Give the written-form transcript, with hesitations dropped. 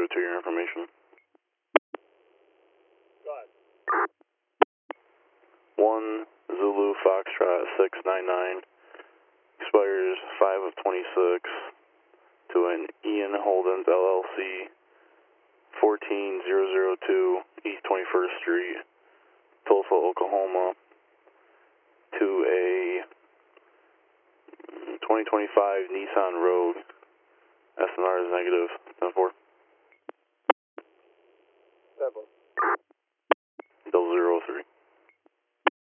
to your information. Go ahead. 1 Zulu Foxtrot 699 expires 5 of 26 to an Ian Holdens LLC, 14002 East 21st Street, Tulsa, Oklahoma, to a 2025 Nissan Rogue. SNR is negative 10-4. 10-4. 003.